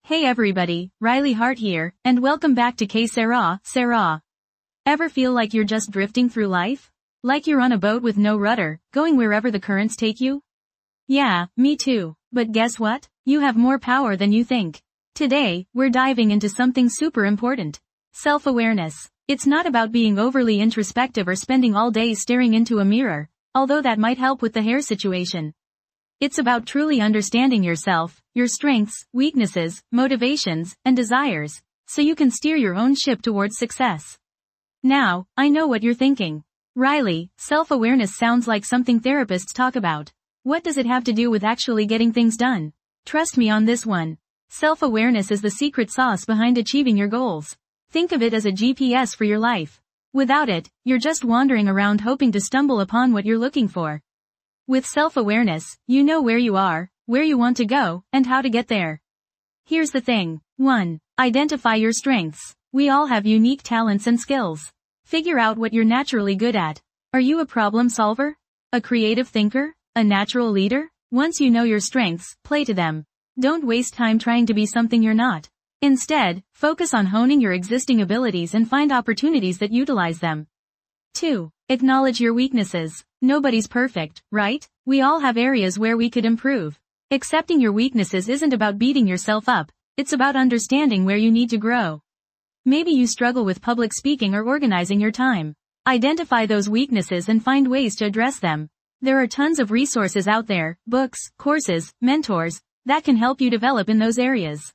Hey everybody, Riley Hart here, and welcome back to Que Sera, Sera. Ever feel like you're just drifting through life? Like you're on a boat with no rudder, going wherever the currents take you? Yeah, me too. But guess what? You have more power than you think. Today, we're diving into something super important. Self-awareness. It's not about being overly introspective or spending all day staring into a mirror, although that might help with the hair situation. It's about truly understanding yourself, your strengths, weaknesses, motivations, and desires, so you can steer your own ship towards success. Now, I know what you're thinking. Riley, self-awareness sounds like something therapists talk about. What does it have to do with actually getting things done? Trust me on this one. Self-awareness is the secret sauce behind achieving your goals. Think of it as a GPS for your life. Without it, you're just wandering around hoping to stumble upon what you're looking for. With self-awareness, you know where you are, where you want to go, and how to get there. Here's the thing. 1. Identify your strengths. We all have unique talents and skills. Figure out what you're naturally good at. Are you a problem solver? A creative thinker? A natural leader? Once you know your strengths, play to them. Don't waste time trying to be something you're not. Instead, focus on honing your existing abilities and find opportunities that utilize them. 2. Acknowledge your weaknesses. Nobody's perfect, right? We all have areas where we could improve. Accepting your weaknesses isn't about beating yourself up, it's about understanding where you need to grow. Maybe you struggle with public speaking or organizing your time. Identify those weaknesses and find ways to address them. There are tons of resources out there, books, courses, mentors, that can help you develop in those areas.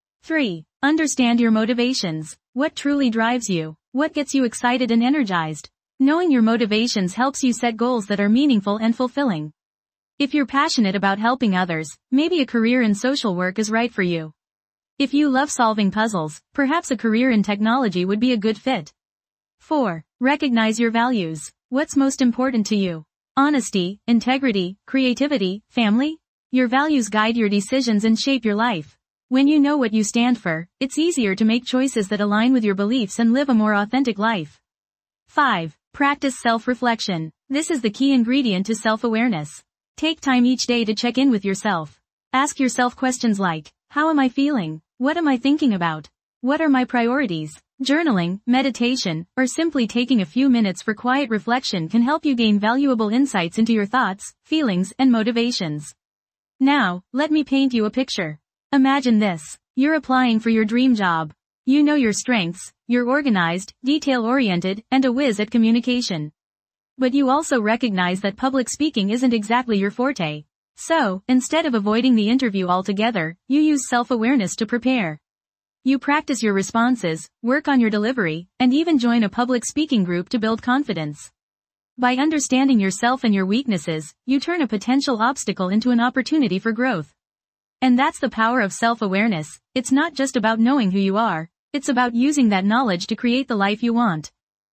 3. Understand your motivations. What truly drives you? What gets you excited and energized? Knowing your motivations helps you set goals that are meaningful and fulfilling. If you're passionate about helping others, maybe a career in social work is right for you. If you love solving puzzles, perhaps a career in technology would be a good fit. 4. Recognize your values. What's most important to you? Honesty, integrity, creativity, family? Your values guide your decisions and shape your life. When you know what you stand for, it's easier to make choices that align with your beliefs and live a more authentic life. 5. Practice self-reflection. This is the key ingredient to self-awareness. Take time each day to check in with yourself. Ask yourself questions like, how am I feeling? What am I thinking about? What are my priorities? Journaling, meditation, or simply taking a few minutes for quiet reflection can help you gain valuable insights into your thoughts, feelings, and motivations. Now, let me paint you a picture. Imagine this. You're applying for your dream job. You know your strengths, you're organized, detail-oriented, and a whiz at communication. But you also recognize that public speaking isn't exactly your forte. So, instead of avoiding the interview altogether, you use self-awareness to prepare. You practice your responses, work on your delivery, and even join a public speaking group to build confidence. By understanding yourself and your weaknesses, you turn a potential obstacle into an opportunity for growth. And that's the power of self-awareness. It's not just about knowing who you are. It's about using that knowledge to create the life you want.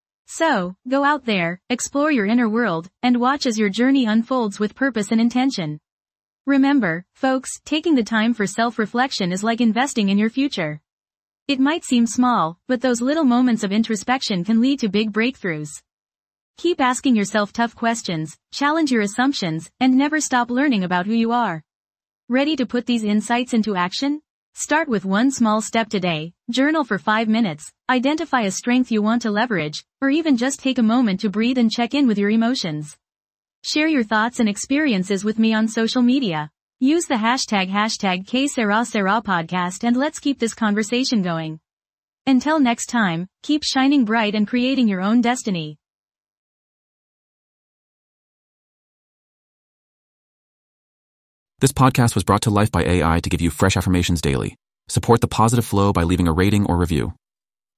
So, go out there, explore your inner world, and watch as your journey unfolds with purpose and intention. Remember, folks, taking the time for self-reflection is like investing in your future. It might seem small, but those little moments of introspection can lead to big breakthroughs. Keep asking yourself tough questions, challenge your assumptions, and never stop learning about who you are. Ready to put these insights into action? Start with one small step today, journal for 5 minutes, identify a strength you want to leverage, or even just take a moment to breathe and check in with your emotions. Share your thoughts and experiences with me on social media. Use the hashtag #KSeraSeraPodcast and let's keep this conversation going. Until next time, keep shining bright and creating your own destiny. This podcast was brought to life by AI to give you fresh affirmations daily. Support the positive flow by leaving a rating or review.